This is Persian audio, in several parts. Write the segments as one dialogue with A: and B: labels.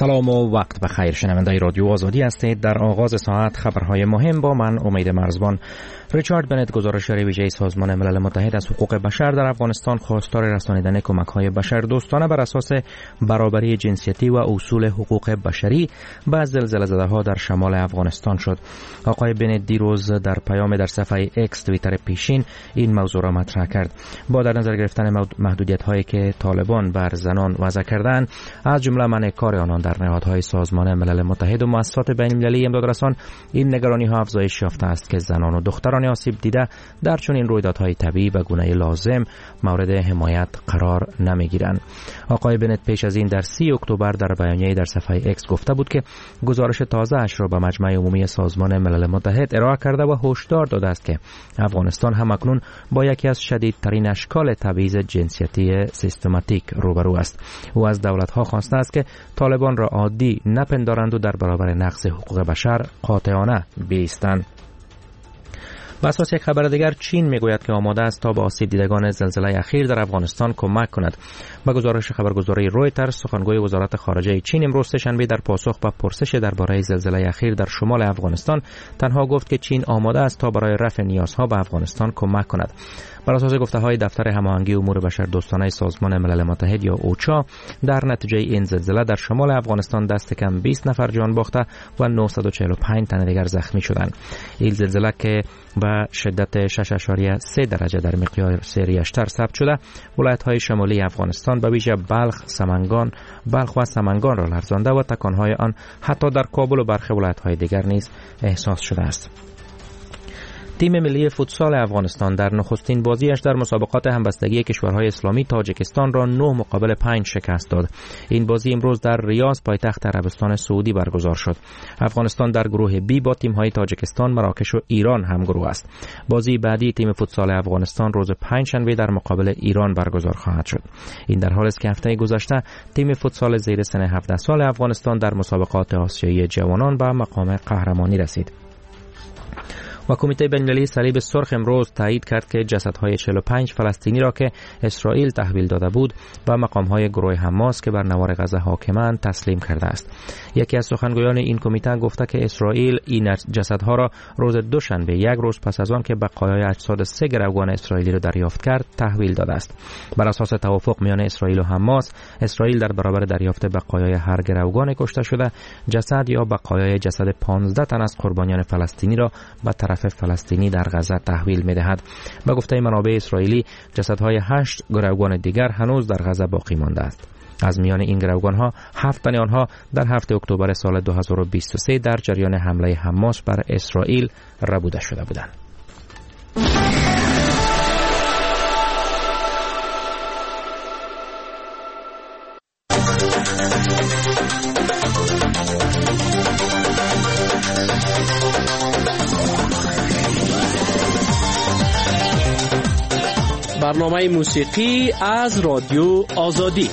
A: سلام و وقت بخیر. شنونده رادیو آزادی هستید. در آغاز ساعت خبرهای مهم با من امید مرزبان. ریچارد بنت، گزارشگر ویژه سازمان ملل متحد از حقوق بشر در افغانستان، خواستار رسانیدن کمک‌های بشردوستانه بر اساس برابری جنسیتی و اصول حقوق بشری به زلزله‌زده‌ها در شمال افغانستان شد. آقای بنت دیروز در پیام در صفحه اکس توییتر پیشین این موضوع را مطرح کرد. با در نظر گرفتن محدودیت‌هایی که طالبان بر زنان وضع کردند، از جمله منع کار آنان در نهادهای سازمان ملل متحد و مؤسسات بین‌المللی امدادرسان، این نگرانی‌ها افزایش یافته است که زنان و دختران آسیب دیده در چنین رویدادهای طبیعی به گونه لازم مورد حمایت قرار نمیگیرند. آقای بنت پیش از این در 30 اکتبر در بیانیه‌ای در صفحه اکس گفته بود که گزارش تازه اش را به مجمع عمومی سازمان ملل متحد ارائه کرده و هشدار داده است که افغانستان همکنون با یکی از شدیدترین اشکال تبعیض جنسیتی سیستماتیک روبرو است. او از دولت‌ها خواسته است که طالبان را عادی نپندارند و در برابر نقض حقوق بشر قاطعانه بایستند. و اساس یک خبر دیگر، چین میگوید که آماده است تا به آسیب دیدگان زلزله اخیر در افغانستان کمک کند. با گزارش خبرگزاری رویترز، سخنگوی وزارت خارجه چین امروز سه‌شنبه در پاسخ به پرسش درباره زلزله اخیر در شمال افغانستان تنها گفت که چین آماده است تا برای رفع نیازها به افغانستان کمک کند. بر اساس گفته‌های دفتر هماهنگی امور بشردوستانه سازمان ملل متحد یا اوچا، در نتیجه این زلزله در شمال افغانستان دست کم 20 نفر جان باخته و 945 تن دیگر زخمی شدند. این زلزله که به شدت 6.3 درجه در مقیاس ریشتر ثبت شده، ولایت‌های شمالی افغانستان به ویژه بلخ و سمنگان را لرزانده و تکان‌های آن حتی در کابل و برخی ولایت‌های دیگر نیز احساس شده است. تیم ملی فوتسال افغانستان در نخستین بازیش در مسابقات همبستگی کشورهای اسلامی تاجیکستان را 9-5 شکست داد. این بازی امروز در ریاض پایتخت عربستان سعودی برگزار شد. افغانستان در گروه بی با تیم‌های تاجیکستان، مراکش و ایران همگروه است. بازی بعدی تیم فوتسال افغانستان روز پنجشنبه در مقابل ایران برگزار خواهد شد. این در حالی است که هفته گذشته تیم فوتسال زیر سن 17 سال افغانستان در مسابقات آسیایی جوانان به مقام قهرمانی رسید. و کمیته بین‌المللی صلیب سرخ امروز تایید کرد که جسدهای 45 فلسطینی را که اسرائیل تحویل داده بود به مقام‌های گروه حماس که بر نوار غزه حاکمند تسلیم کرده است. یکی از سخنگویان این کمیته گفته که اسرائیل این جسدها را روز دوشنبه، یک روز پس از آن که بقایای اجساد 3 گروگان اسرائیلی را دریافت کرد، تحویل داده است. بر اساس توافق میان اسرائیل و حماس، اسرائیل در برابر دریافت بقایای هر گروگان کشته شده جسد یا بقایای جسد 15 تن از قربانیان فلسطینی را به طرف فلسطینی در غزه تحویل می‌دهد. به گفته منابع اسرائیلی، جسدهای 8 گروگان دیگر هنوز در غزه باقی مانده است. از میان این گروگان‌ها 7 تن آنها در 7 اکتبر سال 2023 در جریان حمله حماس بر اسرائیل ربوده شده بودند.
B: برنامه موسیقی از رادیو آزادی.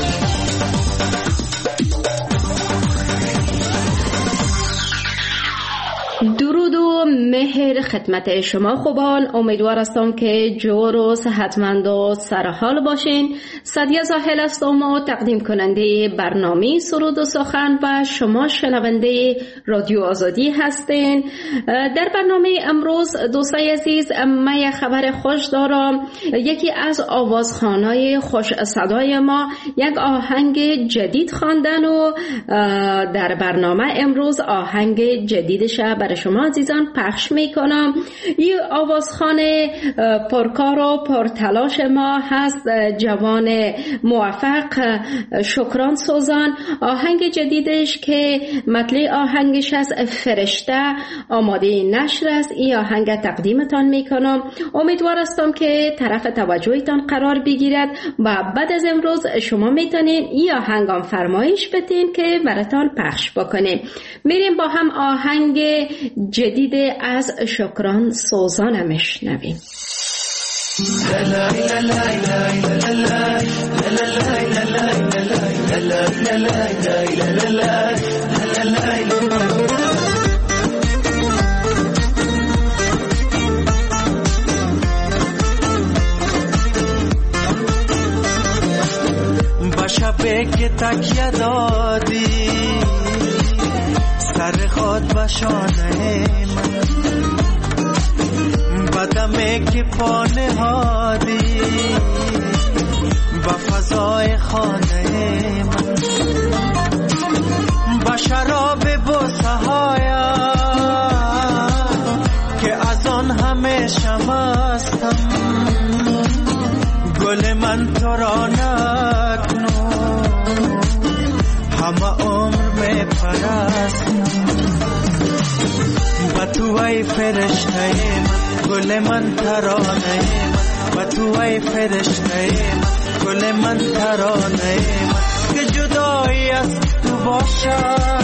C: درود و مهر خدمت شما خوبان. امیدوار هستم که جور و صحتمند و سرحال باشین. سعدیه زاهل هستم و تقدیم کننده برنامه سرود و سخن و شما شنونده رادیو آزادی هستین. در برنامه امروز دوستای عزیز، من یک خبر خوش دارم. یکی از آوازخوانای خوش صدای ما یک آهنگ جدید خواندن و در برنامه امروز آهنگ جدیدش برای شما عزیزان پخش میکنم. این آوازخوان پرکار و پرتلاش ما هست جوان موفق شکران سوزان. آهنگ جدیدش که مطلع آهنگش از فرشته آماده نشر است. این آهنگ تقدیمتان میکنم. امیدوار هستم که طرف توجهتان قرار بگیرد و بعد از امروز شما میتونین این آهنگام فرمایش بدین که براتان پخش بکنیم. میریم با هم آهنگ جدید از شکران سوزان میشنویم.
D: با شبه که تکیه دادی بشانه من بدمه که پانه هادی با فضای خانه من با شراب بوسه هایا که از آن همیشه مستم گل من تو را نکنو همه عمر می پرستم با تو ای فرشته من گل من ترانه من با تو ای فرشته من گل من ترانه من که جدایی از تو باشد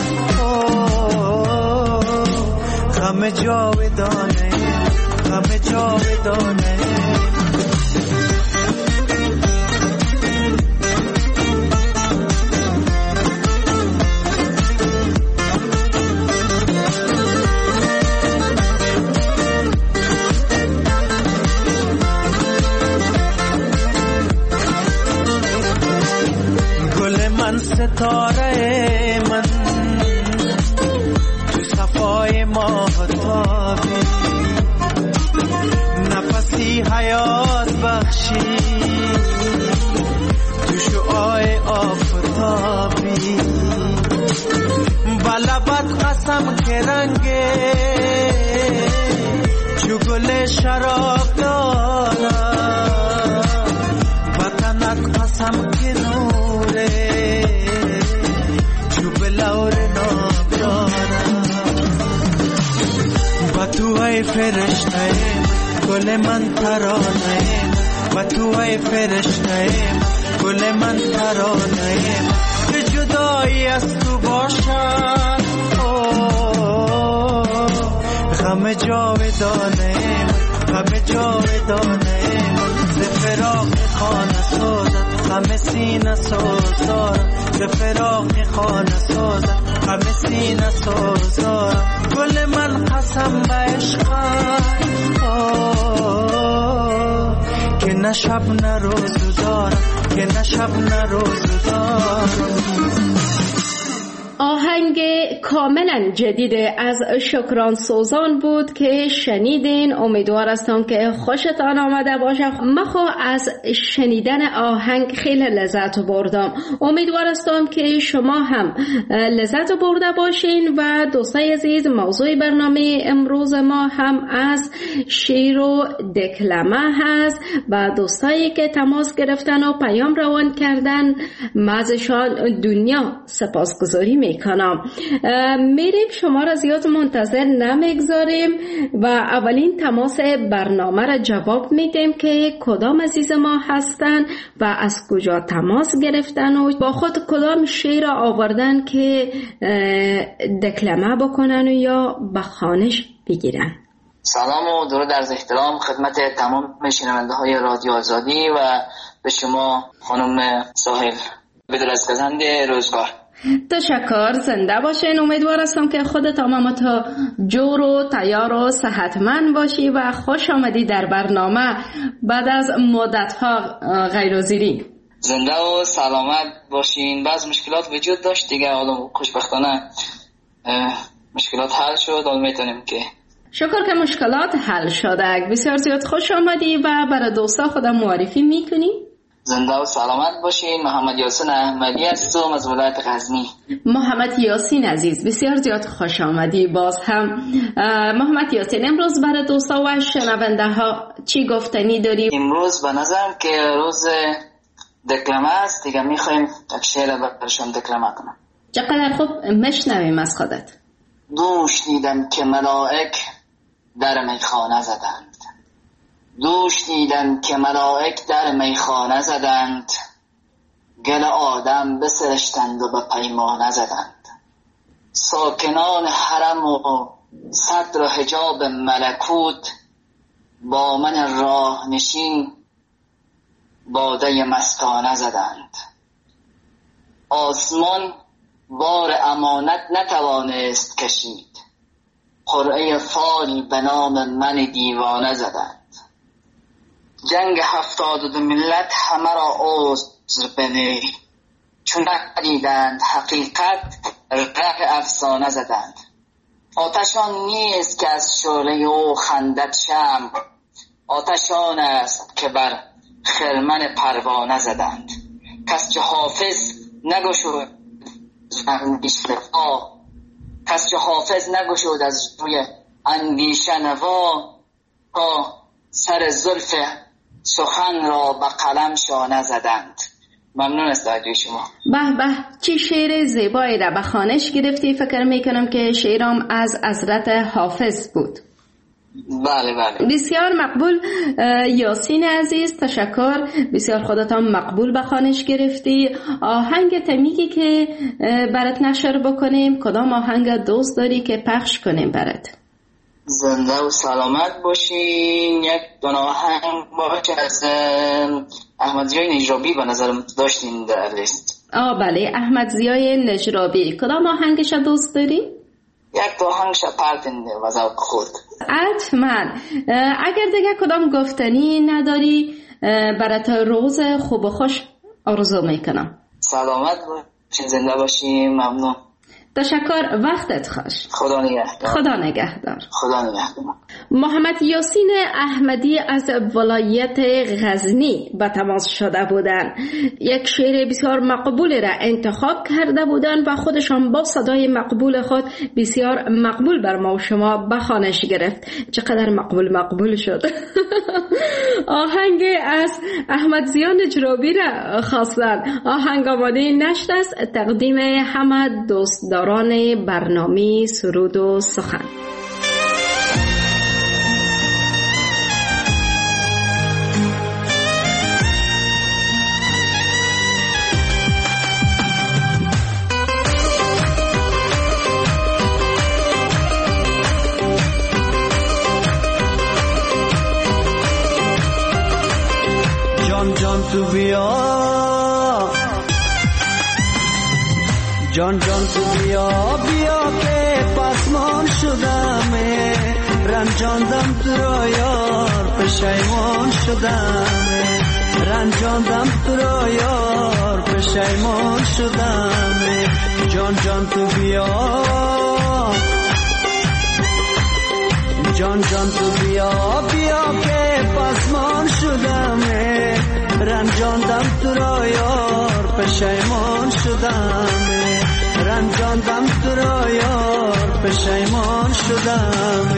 D: غم جاودانه غم جاودانه ستاره من تو صفای ماهتابی نفسی حیات بخشی تو شعاع آفتابی بلبت قسم که رنگه چو گل شراب دارم وطنت قسم که نوره با تو ای فرشته گل من ترانه با تو ای فرشته گل من ترانه که جدایی از تو باشد غم جاودانه غم جاودانه ز فراق خانه سازد غم سینه سازد ز فراق خانه سازد غم سینه سازد گل من قسم به عشقت که نه شب نه روز دارم که نه شب نه روز دارم.
C: آهنگ کاملا جدید از شکران سوزان بود که شنیدین. امیدوار هستم که خوشتان آمده باشه. من از شنیدن آهنگ خیلی لذت بردم. امیدوار هستم که شما هم لذت برده باشین. و دوستای عزیز، موضوع برنامه امروز ما هم از شعر و دکلمه هست و دوستایی که تماس گرفتن و پیام روان کردن ازشان دنیا سپاسگزاری میکنم. میریم، شما را زیاد منتظر نمیگذاریم و اولین تماس برنامه را جواب میدیم که کدام عزیز ما هستن و از کجا تماس گرفتن و با خود کدام شعر آوردن که دکلمه بکنن و یا به خوانش بگیرن.
E: سلام و درود عرض احترام خدمت تمام شنونده های رادیو آزادی و به شما خانم ساحل بدرزگزند روزگار.
C: تشکر، زنده باشین. امیدوار هستم که خودت تا جور و تیار و صحتمند باشی و خوش آمدی در برنامه بعد از مدت‌ها غیرحاضری.
E: زنده و سلامت باشین. بعض مشکلات وجود داشت دیگه، حالا خوشبختانه مشکلات حل شد. حالا میتونیم که
C: شکر که مشکلات حل شده. بسیار زیاد خوش آمدی و برای دوستا خودم معرفی میکنی؟
E: زنده و سلامت باشین. محمد یاسین احمدی هستم از ولایت غزنی.
C: محمد یاسین عزیز، بسیار زیاد خوش آمدی. باز هم محمد یاسین، امروز برای دوستا و شنونده ها چی گفتنی داری؟
E: امروز به نظرم که روز دکلمه است دیگه. میخوایم یک شعر برشان دکلمه کنم.
C: چقدر خوب، مشنویم از خودت.
E: دوش دیدم که ملائک در میخانه زدند. دوش دیدم که ملائک در میخانه زدند. گل آدم بسرشتند و به پیمانه زدند. ساکنان حرم و صدر و حجاب ملکوت با من راه نشین باده مستانه زدند. آسمان بار امانت نتوانست کشید. قرعه فال به نام من دیوانه زدند. جنگ 72 ملت همه را عذر بنه. چون ندیدند حقیقت ره افسانه زدند. آتشان نیست که از شعله او خندد شمع، آتشان است که بر خرمن پروانه زدند. کس چه حافظ نگشود کس چه حافظ نگشود از روی اندیشه نوا، تا سر زلف سخن را به قلم شانه زدند. ممنون از توجه شما.
C: به به، چه شعر زیبایی را به خوانش گرفتی. فکر میکنم که شعرام از حضرت حافظ بود.
E: بله بله،
C: بسیار مقبول. یاسین عزیز تشکر، بسیار خودتان مقبول به خوانش گرفتی. آهنگ تمیگی که برات نشر بکنیم، کدام آهنگ دوست داری که پخش کنیم برات؟
E: زنده و سلامت باشین. یک دونه آهنگ باشه از احمد ضیای نجرابی به نظرم داشتین در لیست.
C: بله، احمد ضیای نجرابی. کدام آهنگش دوست داری؟
E: یک دو آهنگش پرتنده و ذوق خود.
C: حتما. اگر دیگه کدام گفتنی نداری، برات روز خوب و خوش آرزو میکنم.
E: سلامت باشین، زنده باشین. ممنون.
C: تشکر، وقتت خوش.
E: خدا نگهدار.
C: خدا نگهدار.
E: خدا نگهدار.
C: محمد یاسین احمدی از ولایت غزنی به تماس شده بودند. یک شعر بسیار مقبول را انتخاب کرده بودند و خودشان با صدای مقبول خود بسیار مقبول بر ما و شما به خوانش گرفت. چقدر مقبول شد. آهنگ از احمد ضیای نجرابی را خواستند. آهنگ آماده نشت است. تقدیم همه دوستداران برنامه سرود و سخن.
D: جان جان تو بیا، جان جان تو بیا بیا که پسمان شدم، رنجاندم تو را یار پشیمان شدم، رنجاندم تو را یار پشیمان شدم. جان جان تو بیا، جان جان تو بیا بیا که پسمان شدم، رنجاندم تو را یار پشیمان شدم، رنجاندم تو را یار پشیمان شدم.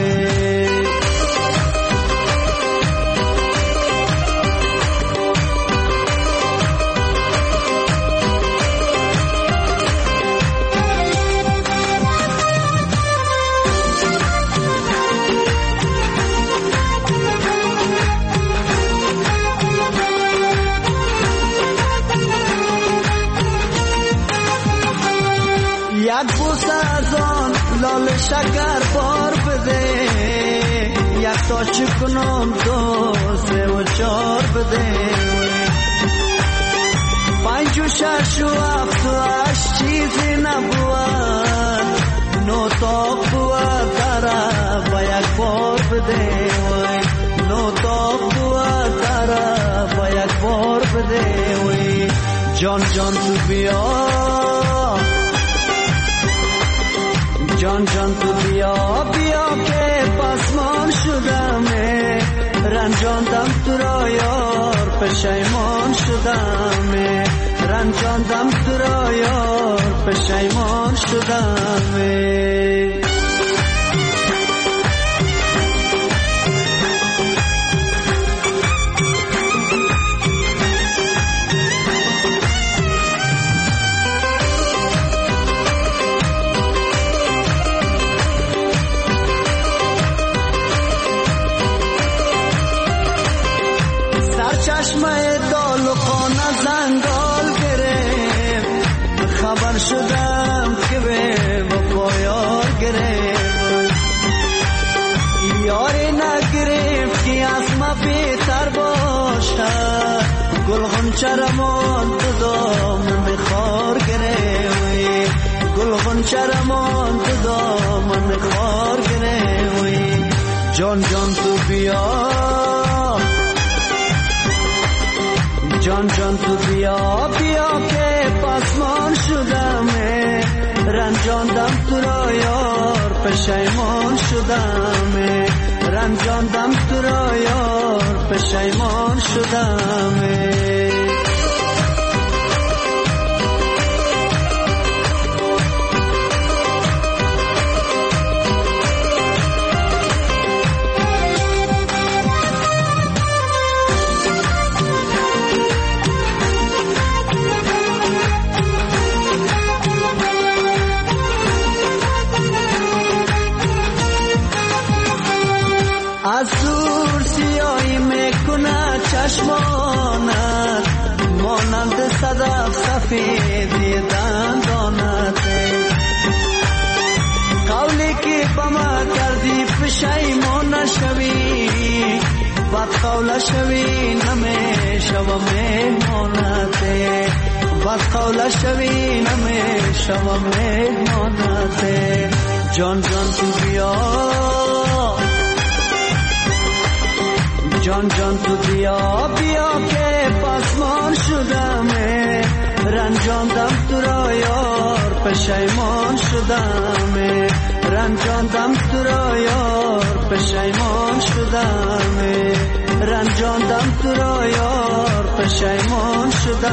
D: یک بوسه از آن لال شکر بار بده، یک تا چکنم دو سه و چار بده، پنج و شش و هفت و هشت چیزی نبود، نو تا بود طرف و یک بار بده، نو تا بود طرف و یک بار بده. جان جان تو بیا، جان جان تو بیا بیا که پسمان شدم، رنجاندم تو را یار پشیمان شدم، رنجاندم تو را یار پشیمان شدم. چشمه دال و خانه زنگال گرفت، خبر شدم که به وفایار گرفت، یاری نگرفت که از ما بهتر باشد، گل غنچرمان تو دامن خار گرفت، گل غنچرمان تو دامن خار گرفت. جان جان تو بیا، جان جان تو بیا بیا که پسمان شدم، رنجاندم تو را یار پشیمان شدم رنجاندم تو را یار پشیمان شدم از دور سیاهی میکنه چشمانت مانند صدف سفیدی دندانت قولی که با ما کردی پشیمان نشوی بد قول شوی نمیشوم مهمانت بد قول شوی نمیشوم مهمانت جان جان تو بیا جان جان تو بیا بیا که پاسمان شدم رنجاندم تو را یار پشیمان شدم رنجاندم تو را یار پشیمان شدم رنجاندم تو را یار پشیمان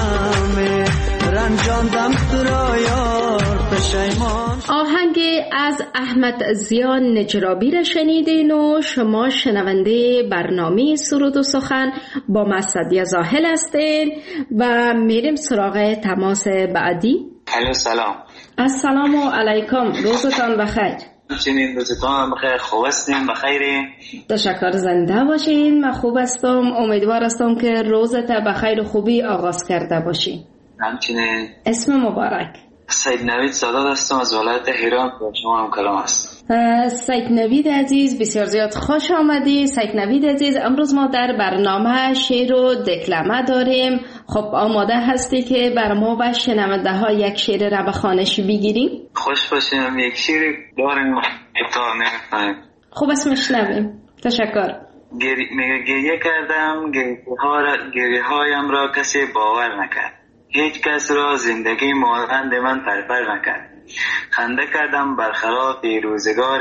D: شدم رنجاندم تو را یار پشیمان.
C: آهنگ از احمد ضیا نجرابی را شنیدین و شما شنونده برنامه سرود و سخن با مسعدی زاهل هستین و میریم سراغ تماس بعدی.
E: سلام.
C: السلام علیکم، روزتان بخیر.
E: چنین روزتان بخیر، خوب هستین؟ بخیری؟
C: تشکر، زنده باشین. من خوب هستم، امیدوار هستم که روزت بخیر و خوبی آغاز کرده باشین.
E: همچنین.
C: اسم مبارک؟
E: سید نوید سادات هستم از ولایت هرات، با شما هم کلام هست.
C: سید نوید عزیز بسیار زیاد خوش آمدی. سید نوید عزیز، امروز ما در برنامه شعر و دکلمه داریم. خب آماده هستی که بر ما و شنونده ها یک شعر را به خوانش بگیریم؟
E: خوش باشیم، یک شعر داریم تا نمی‌فهمیم.
C: خوب اسمش نویم. تشکر.
E: گریه کردم، گریه هایم را کسی باور نکرد، هیچ کس را زندگی مانند من پرپر نکرد. خنده کردم برخلاف روزگار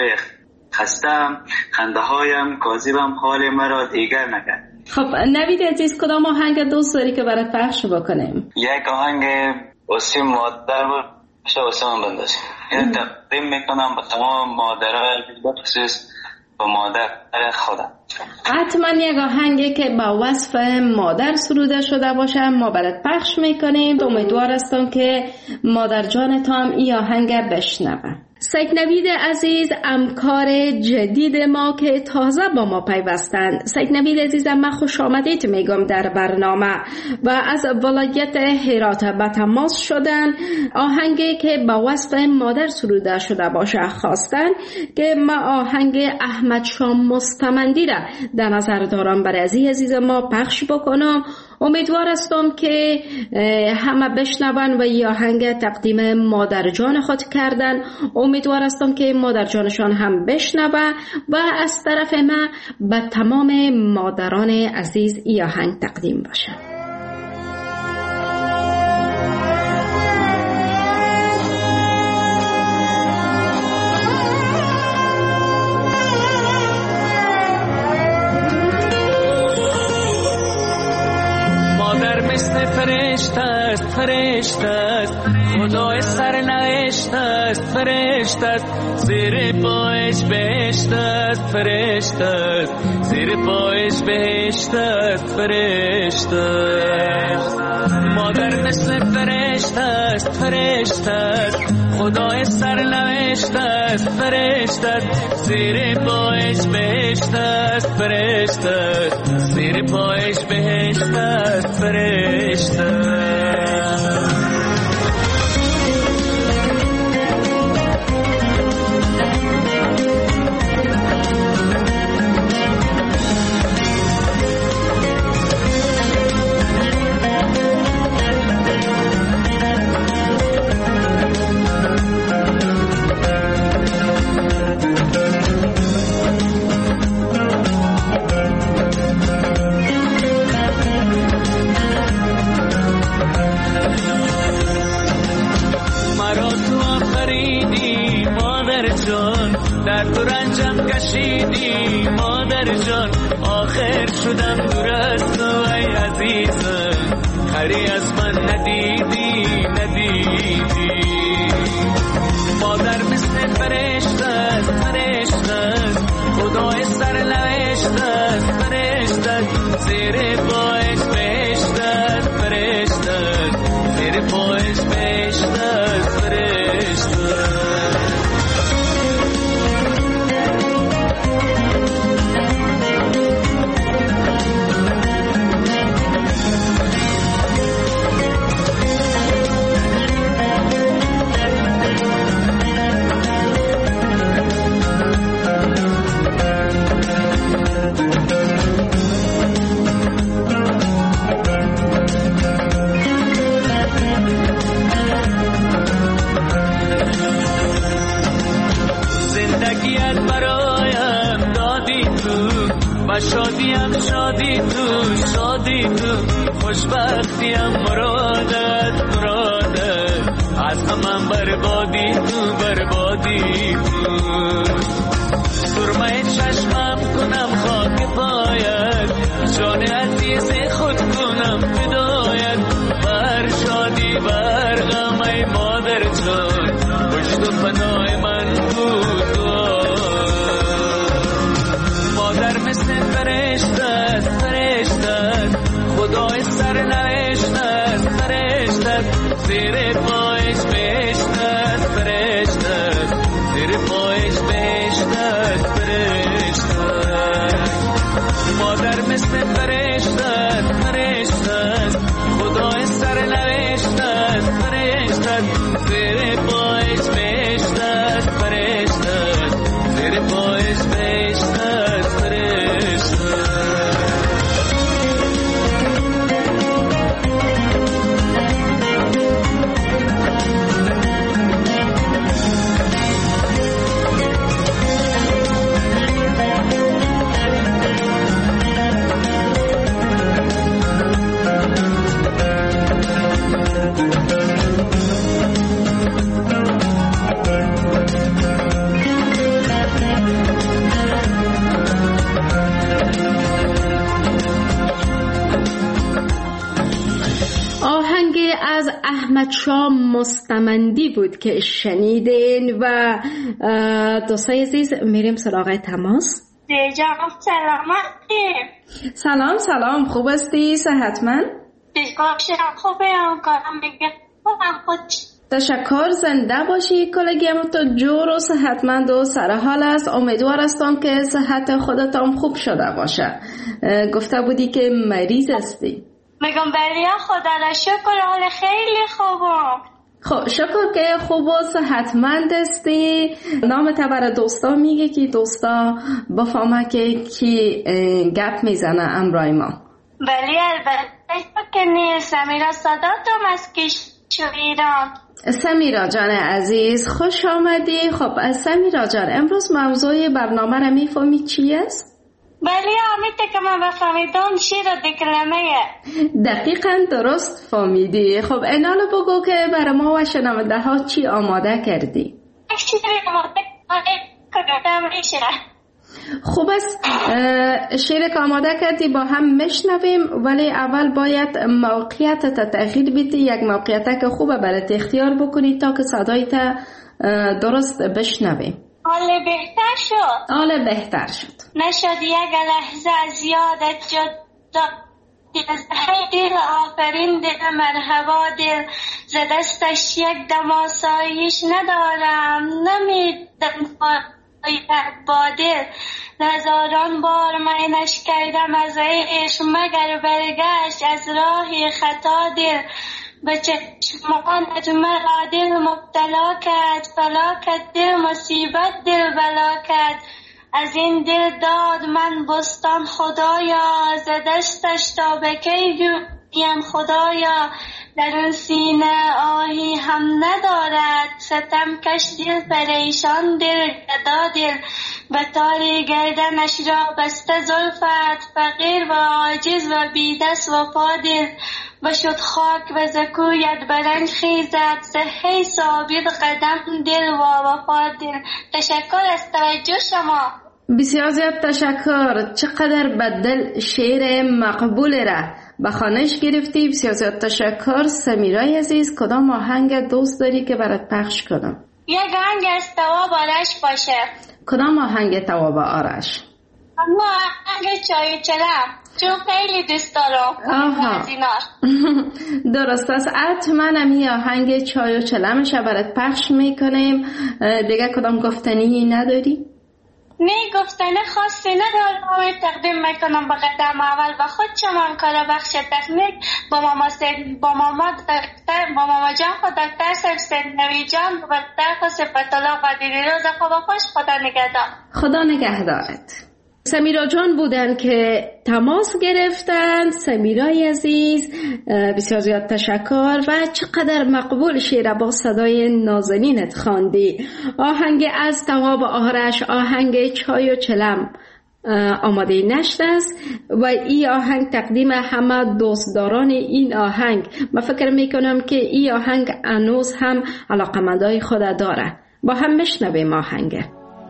E: خستم، خنده هایم کاذبم حال مرا دیگر نکرد.
C: خب نوید عزیز، کدام آهنگ دوست داری که برات پخش بکنیم؟
E: یک آهنگ واسه مادر باشه، واسه من بندازیم. یعنی تقدیم میکنم به تمام مادرها، بخصوص به مادر خودم.
C: حتما یک آهنگی که با وصف مادر سروده شده باشه ما برات پخش میکنیم. امیدوار هستم که مادر جان تو هم این آهنگ بشنوه. سید نوید عزیز، همکار جدید ما که تازه با ما پیوستند. سید نوید عزیزم، من خوش آمدید میگم در برنامه و از ولایت هرات به تماس شدن. آهنگی که با وصف مادر سروده شده باشه خواستن که ما آهنگ احمد شاه مستمندی را در نظر دارم برای عزیز ما پخش بکنم. امیدوار هستم که همه بشنون و این آهنگ تقدیم مادر جان خود کردن. امیدوار هستم که مادر جانشان هم بشنوه و از طرف ما به تمام مادران عزیز این آهنگ تقدیم باشه.
F: فرشته است، فرشته است، خدای سرنوشت است، فرشته است، زیر پایش بهشت است، فرشته است، زیر پایش بهشت است، فرشته است. مادر مثل فرشته است، فرشته است، خدای سرنوشت است، فرشته است، زیر پایش بهشت است، فرشته است، زیر پایش بهشت است، فرشته است. مادر جان آخر شدم دور از تو ای عزیزم خری از من ندیدی مادر مثل فرشته است خدای سر نوشته است فرشته زیر پایش بهشت است فرشته زیر پایش بهشت است فرشته شادی تو خوشبختیم مرادت از همم بربادی تو سرمه چشمم کنم خاک پایت جان عزیز خود کنم فدایت بر شادی بر غم ای مادر جان پشت و پناه من بود مادر مثل فرشته خدای سر نوشته فرشته زیر پایش بهشته فرشته زیر پایش بهشته مادر مثل فرشته خدای سر نوشته فرشته زیر پایش بهشته فرشته زیر پایش بهشته
C: احمد شاه مستمندی بود که شنیدین و دوستای عزیز میریم سراغ تماس.
G: جناب
C: سلام خوب هستی؟ صحتمند؟
G: خوبه کارم میگه
C: تشکر زنده باشی. کلگیم تو جور و صحتمند و سرحال است. امیدوار هستم که صحت خودتان خوب شده باشه. گفته بودی که مریض هستی.
G: میگم بله خدا را شکر حال خیلی خوبم.
C: خب شکر که خوب و صحتمند هستی. نام تبر دوستا میگه که دوستا بفهمه که کی گپ میزنه امرای ما.
G: بله البته که نیست. سمیرا صداتم از ایران.
C: سمیرا جان عزیز خوش آمدی. خب سمیرا جان امروز موضوع برنامه را میفهمی چی است؟
G: بله آمیده که من بفهمیدم شیر و دکلمه.
C: دقیقا درست فهمیدی. خب اینالو بگو که برای ما و شنونده ها چی آماده کردی؟
G: شیر آماده کردم ریشه.
C: خوب است شیر که آماده کردی با هم مشنویم، ولی اول باید موقعیت تغییر بدی. یک موقعیت که خوبه برات اختیار بکنی تا که صدایت درست بشنویم.
G: حال بهتر شد؟
C: حال بهتر شد.
G: نشد یک لحظه از یادت جدا دل آفرین دل مرحبا دل ز دستش یک دم آسایش ندارم نمیدم با دل هزاران بار منش کردم از عشق مگر برگشت از راه خطا دل به چشمانت مرا دل مبتلا کرد فلاکت دل مصیبت دل بلا کرد از این دل داد من بستان خدایا ز دستش تا به کی جویم خدایا در اون سینه آهی هم ندارد ستم کش دل پریشان دل گدا دل به تاری گردنش را بسته زلفت فقیر و عاجز و بیدست و پا دل بشد خاک و زکویت برنج خیزد صحی ثابت قدم دل و وفا دل. تشکر از توجه شما.
C: بسیار زیاد تشکر. چقدر بدل شعر مقبول را به خوانش گرفتی. بسیار زیاد تشکر. سمیرای عزیز، کدام آهنگ دوست داری که برات پخش کنم؟
G: یک آهنگ از تواب آرش باشه.
C: کدام آهنگ تواب آرش؟
G: اما آهنگ چای و چلم، چون خیلی دوست دارم از اینار.
C: درست است. حتما همی آهنگ چای و چلمش برات پخش میکنیم. دیگه کدام گفتنی نداری؟
G: نه، گفتن خاصی ندارم. تقدیم میکنم به قدم اول و خود شما کار بخش تکنیک با ماما جان خود دکتر سرسن نوی جان و دکتر صفت الله قدیری روز خوب خوش. خدا نگهدار.
C: خدا نگهدارت. سمیرا جان بودن که تماس گرفتن. سمیرای عزیز، بسیار زیاد تشکر و چقدر مقبول شعر با صدای نازنینت خواندی. آهنگ از تواب آرش، آهنگ چای و چلم آماده نشت است و این آهنگ تقدیم همه دوستداران این آهنگ. من فکر میکنم که این آهنگ هنوز هم علاقمندای خود داره. با هم میشنویم آهنگ.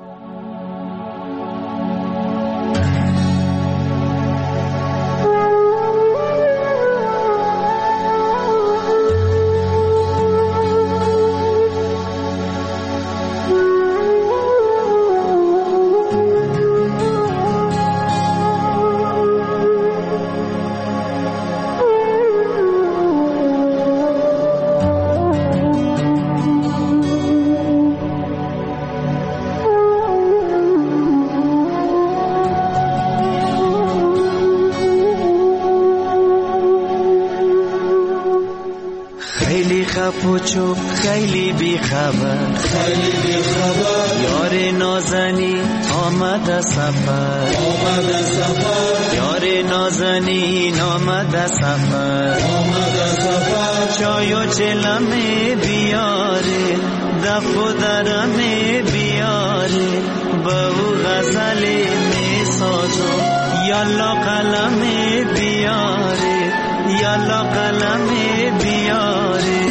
D: پوچو خیلی بی خبر یار نازنی آمد سفر یار نازنین آمد سفر چای و چلم بیاره دف و درم بیاره با او غزل می سازو یالا قلم بیاره یالا قلم بیاره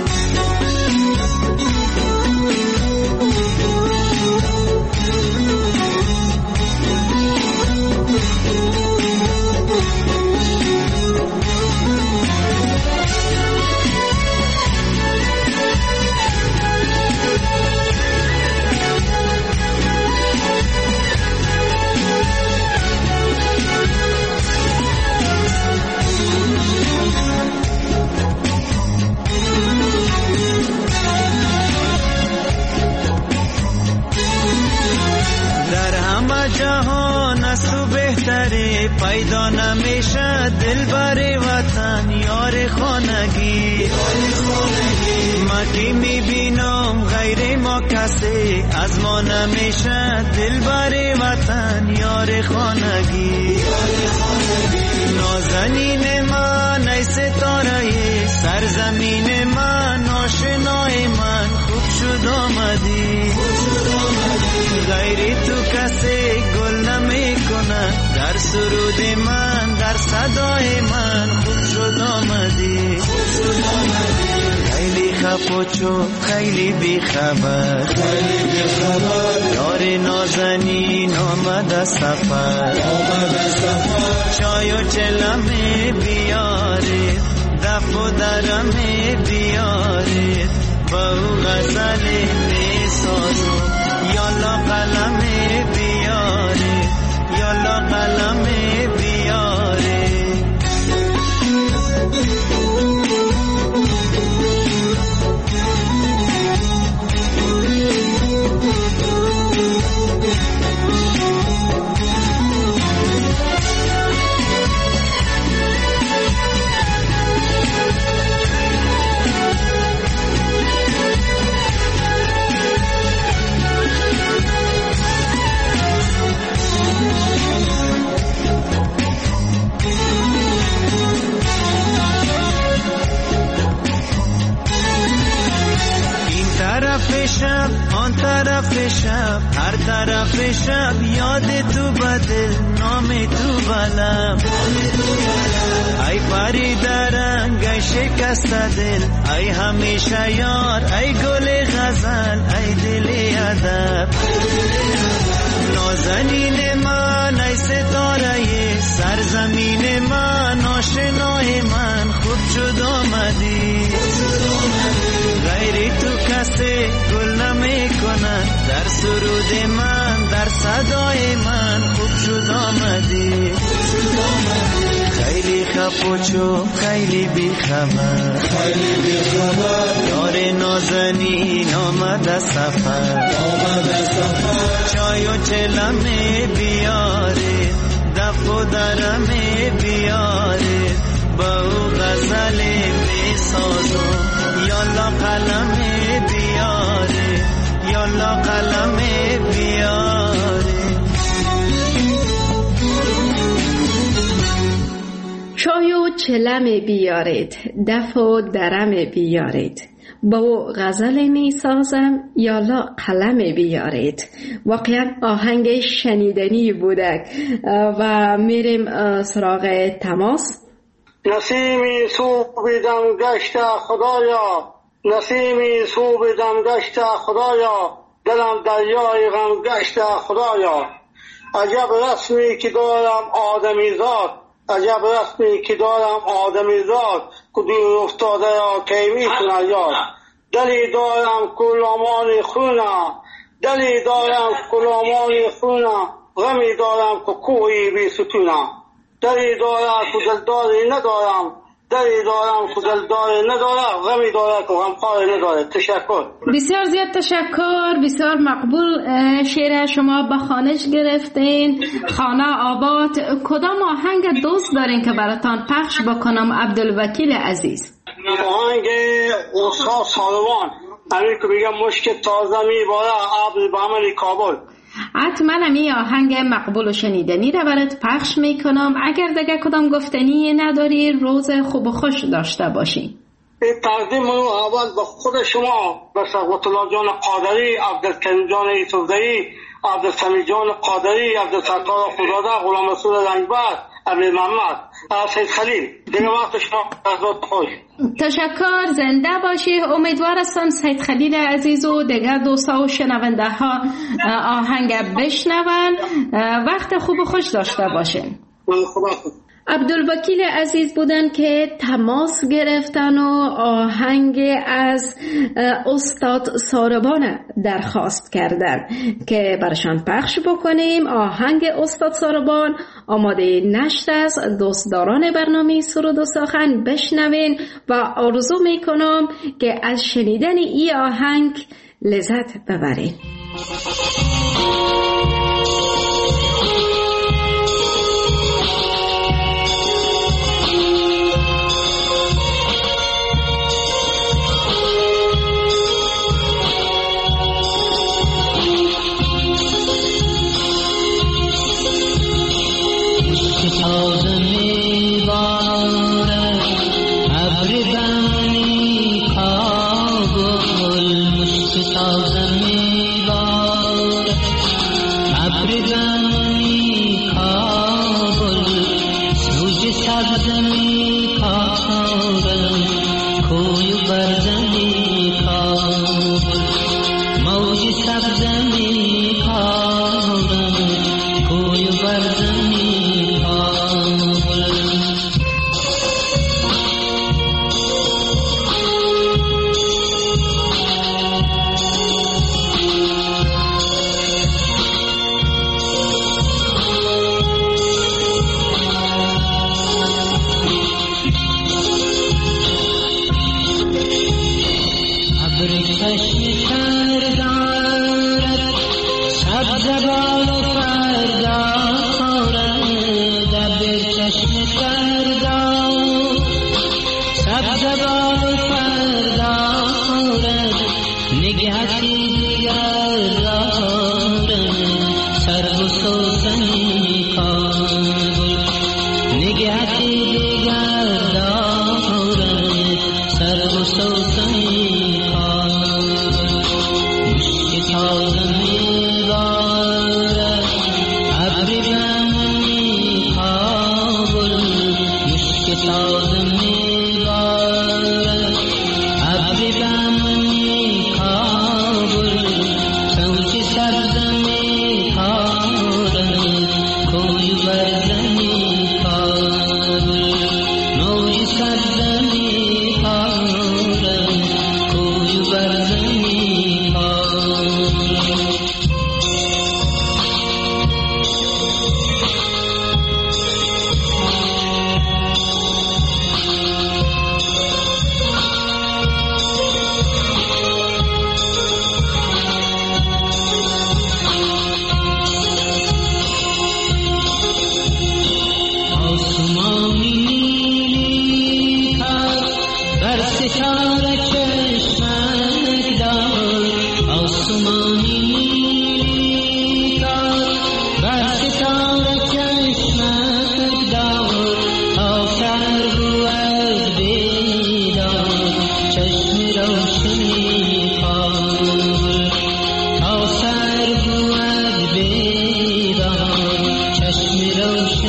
D: پیدا نمیشه دلبر وطن یار خانگی ما کی میبینم غیر ما کسی از ما نمیشه دلبر وطن یار خانگی نازنین من ای ستاره سرزمین من آشنای من خوب شد آمدی غیر تو کسی گل نمیکنه در سرود من در صدای من خوب شد آمدی خیلی خپوچو خیلی بی خبر یار نازنین آمد سفر چای و چلم بیاره دف و درم بیاره با او غزل می سازو یالا قلم بیاره یالا قلم بیاره شب آن طرف شب هر طرف شب یاد تو بدل نام تو بلم ای پری درنگ ای شکست دل ای همیشه یار ای گل غزل ای دل ادب نازنین من ای ستاره سرزمین من آشنای من خوب شد آمدی غیری تو کسی گل نمی کند در سرود من در صدای من خوب شد آمدی خیلی خفوچو خیلی بی خبر یار نازنین آمده سفر چای و چلمه بیاره دف و درمه بیاره با او غزل بسازو یالا قلمه بیاره یالا قلمه بیاره
C: چای و چلم بیارید دف و درم بیارید با غزل می سازم یالا قلم بیارید. واقعا آهنگ شنیدنی بوده و میریم سراغ تماس.
H: نسیمی صوب دم گشت خدایا نسیمی صوب دم گشت خدایا دلم دریای غم گشت خدایا عجب رسمی که دارم آدمی زاد عجب رسمی که دارم آدمی زاد کدور افتاده یا کی میتونه یاد دلی دارم کلامان خونه دلی دارم کلامان خونه غمی دارم که کوهی بی ستونه دلی دارم که دلداری ندارم دلی دارم که دلداری ندارم غمی دارم که غمخواری نداره. تشکر.
C: بسیار زیاد تشکر. بسیار مقبول. شعر شما به خوانش گرفتین. خانه آباد. کدام آهنگ دوست دارین که براتان پخش بکنم عبدالوکیل عزیز؟
H: آهنگ استاد ساروان همین که میگم مشک تازه میباره عبد بهمن کابل.
C: حتما همی آهنگ مقبول و شنیدنی را برات پخش میکنم. اگر دیگه کدام گفتنی نداری روز خوب و خوش داشته باشی.
H: این تقدیم رو اول به خود شما به سقوط الله جان قادری، عبدالکریم جان یوسفزئی، عبدالسمیع جان قادری، عبدالستار خداده، غلام رسول رنجبر، عبد محمد، سید خلیل. دیگه وقت شما از خوش.
C: تشکر. زنده باشی. امیدوار هستم سید خلیل عزیز و دیگر دوستا و شنونده ها آهنگ بشنون. وقت خوب و خوش داشته باشین. عبدالوکیل عزیز بودن که تماس گرفتن و آهنگ از استاد ساربان درخواست کردن که برشان پخش بکنیم. آهنگ استاد ساربان آماده نشر است. دوستداران برنامه سرود و سخن بشنوین و آرزو میکنم که از شنیدن این آهنگ لذت ببرین.
I: Oh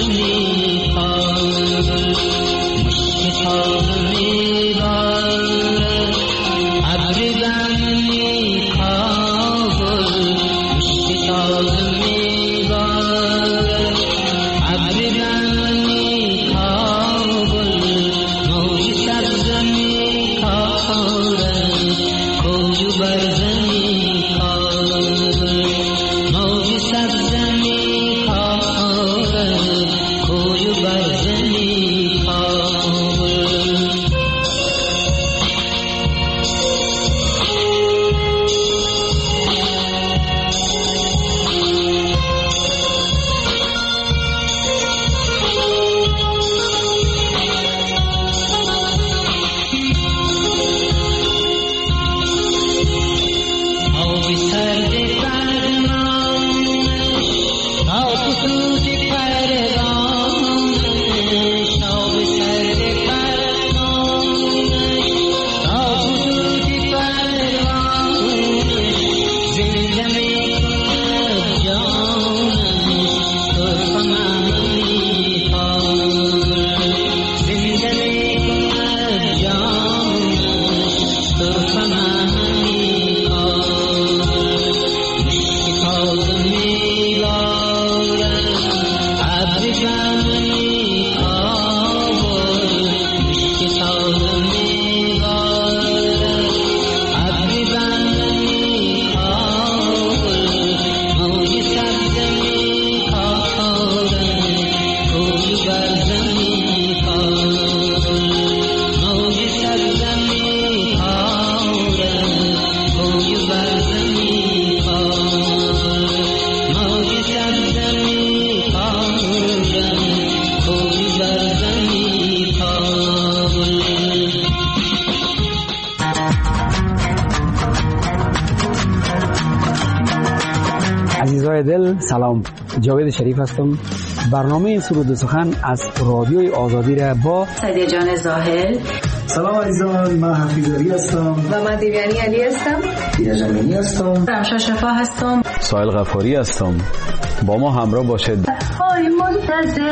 I: عزیزای دل سلام، جاوید شریف هستم. برنامه سرود و سخن از رادیوی آزادی را با
J: سعدیه جان زاهل.
K: سلام عزیزان، من حفیظ علی هستم
J: و من دیویانی علی هستم.
K: دیده جمینی هستم.
J: رمشا شفا هستم.
L: سایل غفاری هستم. با ما همراه باشید.
M: آی منتظر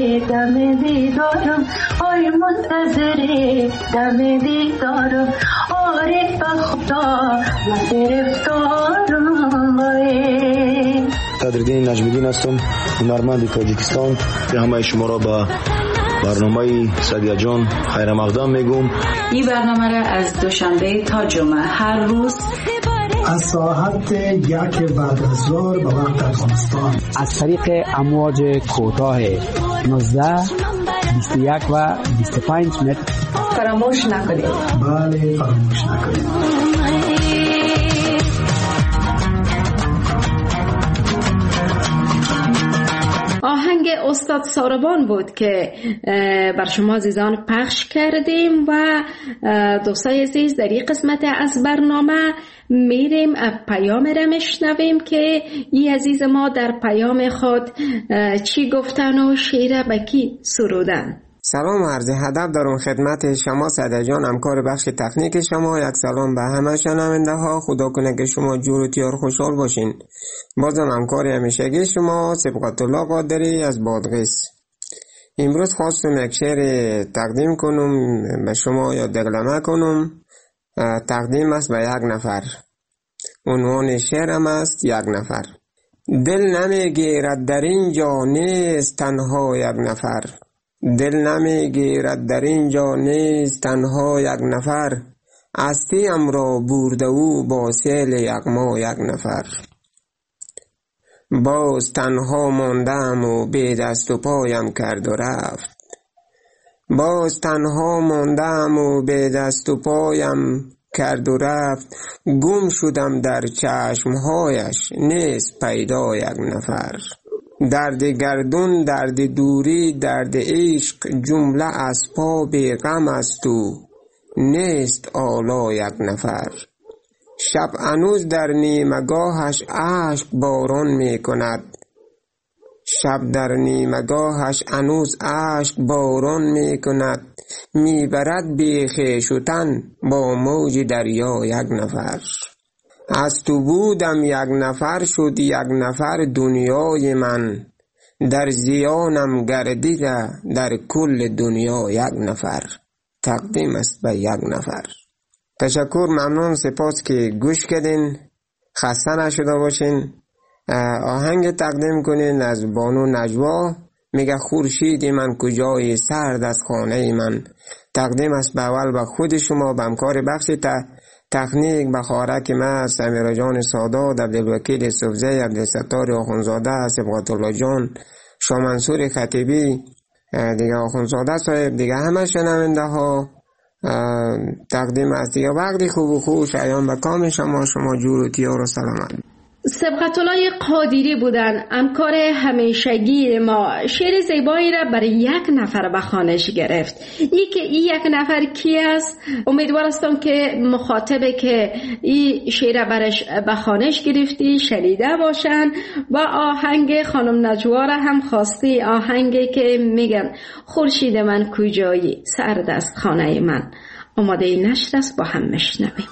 M: دم دیدارم، آی منتظر دم دیدارم، عارف خدا و گرفتارم.
N: صدرالدین نجمیدین هستم، هنرمند تاجیکستان. همه شما را به برنامه سعدیه جان خیر مقدم میگم.
J: این برنامه را از دوشنبه تا جمعه هر روز
K: از ساعت 1 بعد از ظهر به وقت افغانستان
I: از طریق امواج کوتاه 19 21 و 25 متر
J: فراموش نکنید.
K: بله، فراموش نکنید.
C: آهنگ استاد ساربان بود که بر شما عزیزان پخش کردیم و دوستای عزیز در این قسمت از برنامه میریم پیام را میشنویم که این عزیز ما در پیام خود چی گفتن و شعر به کی سرودن.
O: سلام عرض ادب دارم خدمت شما سعدیه جان، همکار بخش تکنیک شما. یک سلام به همه شنونده ها. خدا کنه که شما جور و تیار خوشحال باشین. بازم همکار همیشگی شما سبقت الله قادری از بادغیس. امروز خواستم یک شعر تقدیم کنم به شما یا دقلمه کنم. تقدیم است به یک نفر. عنوان شعرم است یک نفر. دل نمیگیرد در اینجا نیست تنها یک نفر، دل نمیگیرد در اینجا نیست تنها یک نفر، هستیم را برده او با سیل یغما یک نفر. باز تنها ماندم و بی دست و پایم کرد و رفت، باز تنها ماندم و بی دست و پایم کرد و رفت، گم شدم در چشمهایش نیست پیدا یک نفر. درد گردون، درد دوری، درد عشق، جمله اسباب غم است و نیست آلا یک نفر. شب هنوز در نیمگاهش اشک باران می کند، شب در نیمگاهش هنوز اشک باران می کند، می برد بی خویش و تن با موج دریا یک نفر. از تو بودم یک نفر شد یک نفر دنیای من، در زیانم گردیده در کل دنیا یک نفر، تقدیم است به یک نفر. تشکر، ممنون، سپاس که گوش کردین. خسته نشده باشین. آهنگ تقدیم کنین از بانو نجوا، میگه خورشید من کجای سرد از خانه من. تقدیم است به اول به خود شما، به همکار بخش تکنیک، به خارک من سمیرا جان سادات، عبدالوکیل صوفزی، عبدالستار آخونزاده، سبقت الله جان، شاه منصور خطیبی، دیگه آخونزاده صاحب، دیگه همه شنونده ها تقدیم است. دیگه وقتی خوب و خوش ایام به کام شما جور و تیار و سلامت.
C: سبقت الله قادری بودن، همکار همیشگی ما. شعر زیبایی را برای یک نفر به خوانش گرفت. این یک نفر کی است؟ امیدوار هستم که مخاطبه که این شعر برش به خوانش گرفتی شنیده باشن و آهنگ خانم نجوا را هم خواستی، آهنگی که میگن خورشید من کجایی سرد است خانه من. آماده این نشر است، با هم میشنویم.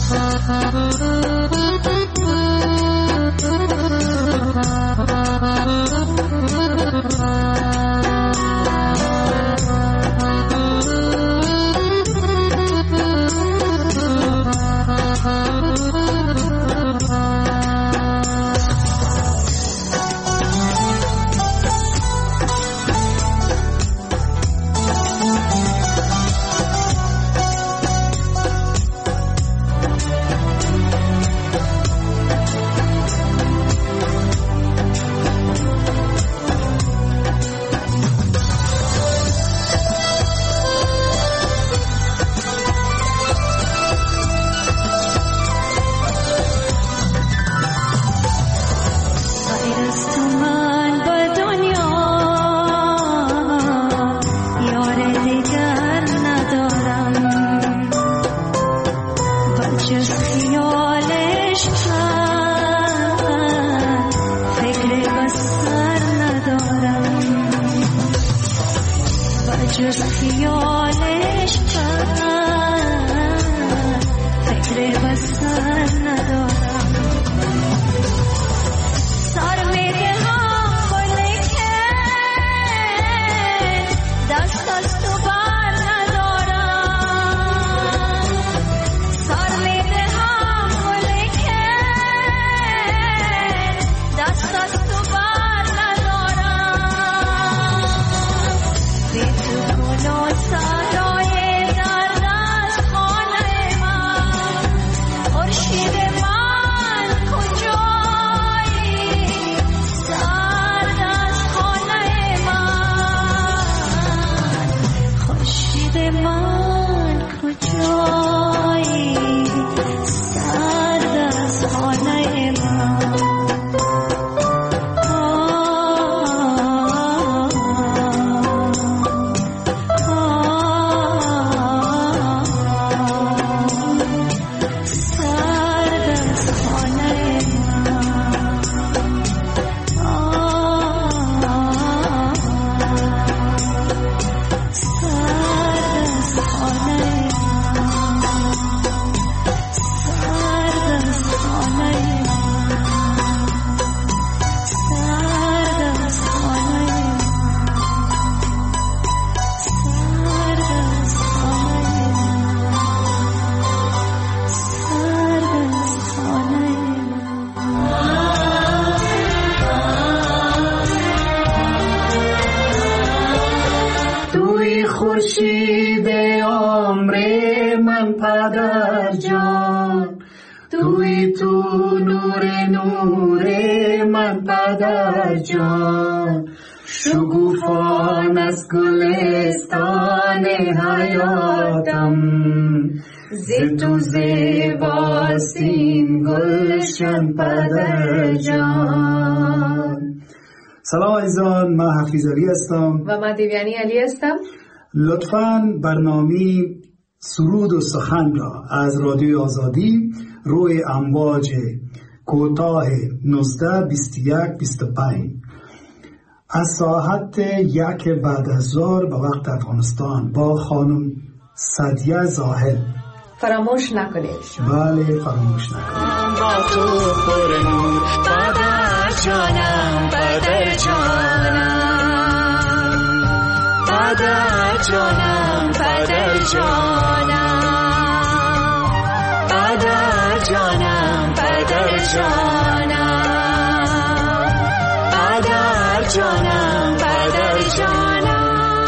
K: خورشید عمر من پدر جان، توی تو نور من پدر جان، شگوفان از گلستان حیاتم، ز تو زیباستین گلشن پدر جان.
P: سلام عزیزان، من حفیظ علی هستم
Q: و من دیویانی علی هستم.
P: لطفاً برنامه سرود و سخن را از رادیوی آزادی روی امواج کوتاه 19 21 25 از ساعت 1 بعد از ظهر به وقت افغانستان با خانم سعدیه زاهد
Q: فراموش نکنید.
P: بله فراموش نکنید.
F: با تو پر نور پدر جانم، پدر جانم، پدر جانم، پدر جانم، پدر جانم، پدر جانم، پدر جانم، پدر جانم.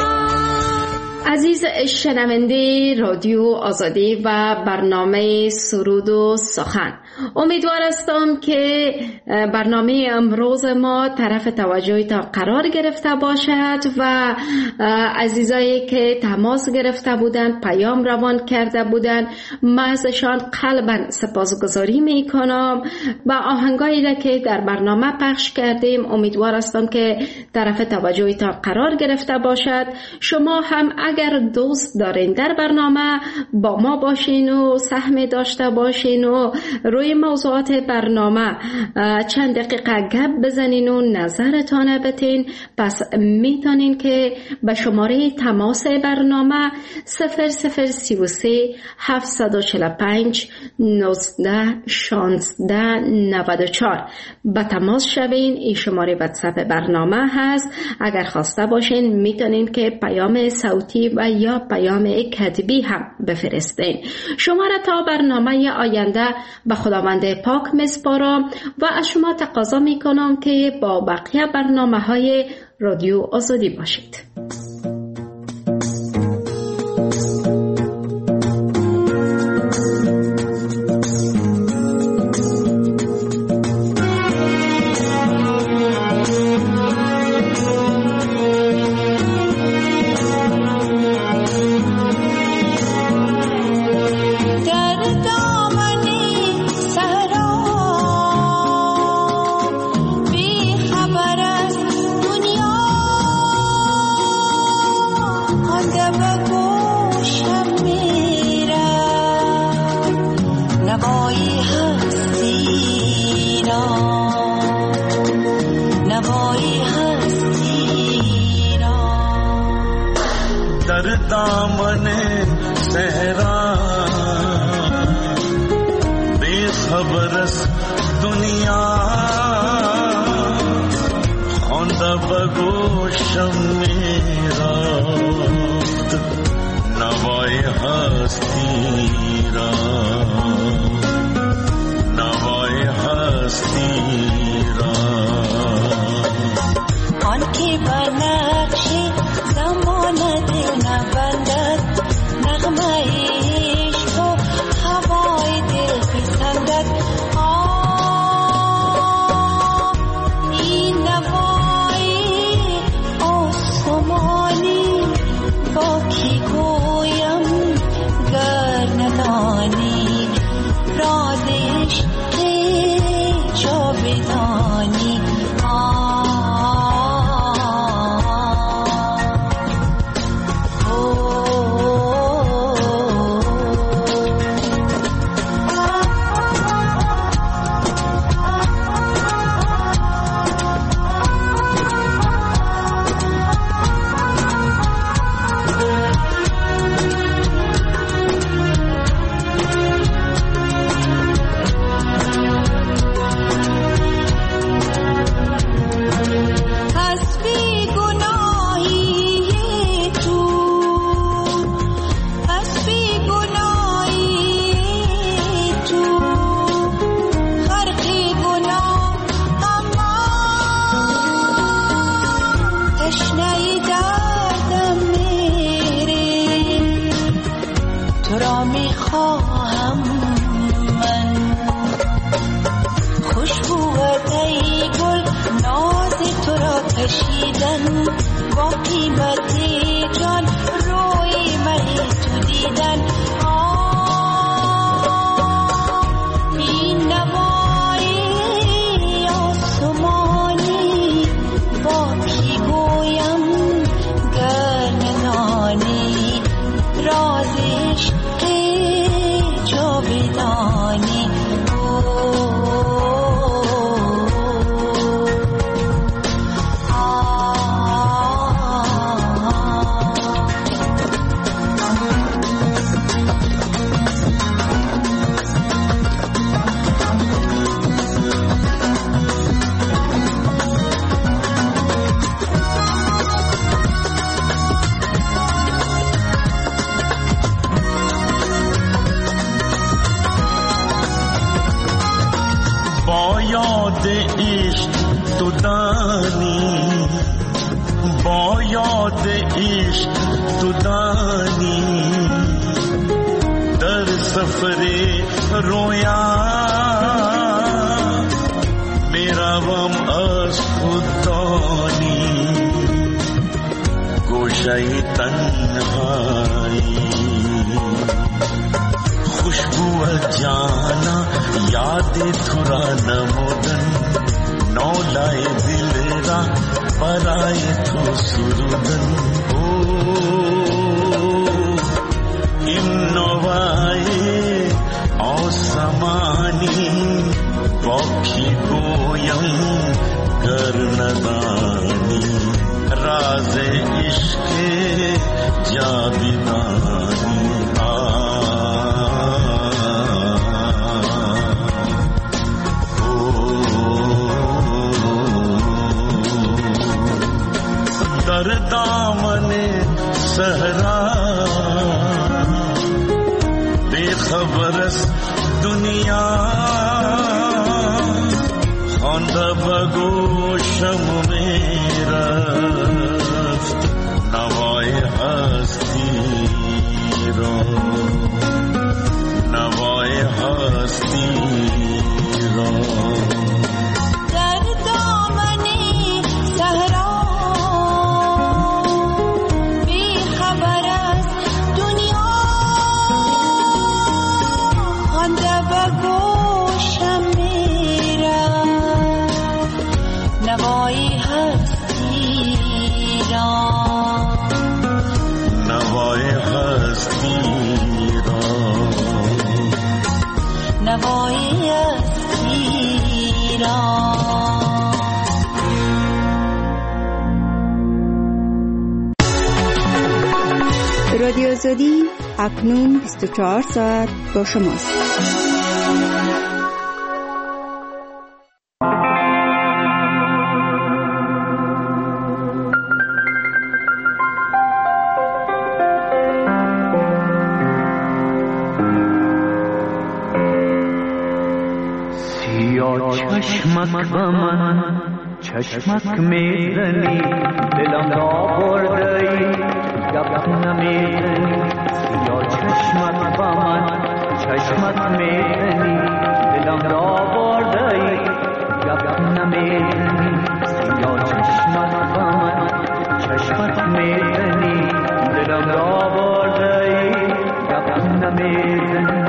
C: عزیز شنونده رادیو آزادی و برنامه سرود و سخن، امیدوار هستم که برنامه امروز ما طرف توجه تا قرار گرفته باشد و عزیزایی که تماس گرفته بودند، پیام روان کرده بودند، من ازشان قلباً سپاسگزاری میکنم. با آهنگایی را که در برنامه پخش کردیم امیدوار هستم که طرف توجه تا قرار گرفته باشد. شما هم اگر اگر دوست دارین در برنامه با ما باشین و سهم داشته باشین و روی موضوعات برنامه چند دقیقه گپ بزنین و نظرتان بتین، پس میتونین که به شماره تماس برنامه 0033 745 19 16 94 به تماس شوین. این شماره واتساپ برنامه هست. اگر خواسته باشین میتونین که پیام صوتی و یا پیام کتبی هم بفرستین. شما را تا برنامه آینده به خداوند پاک میسپارم و از شما تقاضا میکنم که با بقیه برنامه‌های رادیو آزادی باشید.
R: पराए तो सुरदन ओ زمانی با کی گویم گر ندانی راز عشق جاویدانی در دامن صحرا بیخبر است دنیا خوانده به گوشم میرفت نوای هستی را نوای هستی را
M: در دامن صحرا بی خبر از دنیا خوانده به گوشم میرفت نوای هستی را
R: نوای هستی را
M: نوای هستی را.
S: رادیو آزادی اکنون 24 ساعت با شماست.
F: چشمک با من چشمک میزنی دلم را بردی گپ نمیزنی سیاه چشمک با من چشمک میزنی دلم را بردی گپ نمیزنی سیاه چشمک با من چشمک میزنی دلم را بردی گپ نمیزنی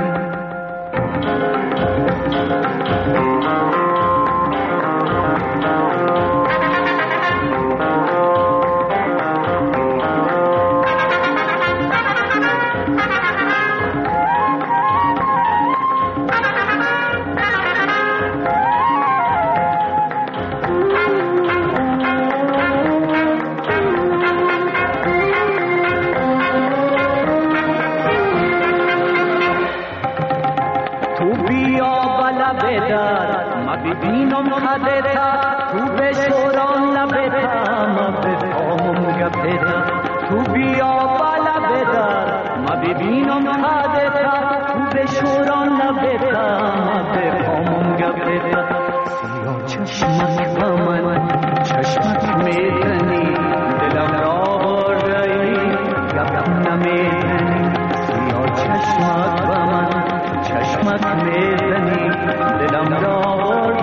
F: ببینم خدتا تو بشوران لبتا ما بفهمم گپتا تو بیا بالا بدار ما ببینم خدتا تو بشوران لبتا ما بفهمم گپتا سیاه چشمک با من چشمک میزنی دلم را بردی گپ نمیزنی سیاه چشمک با من چشمک میزنی دلم را بردی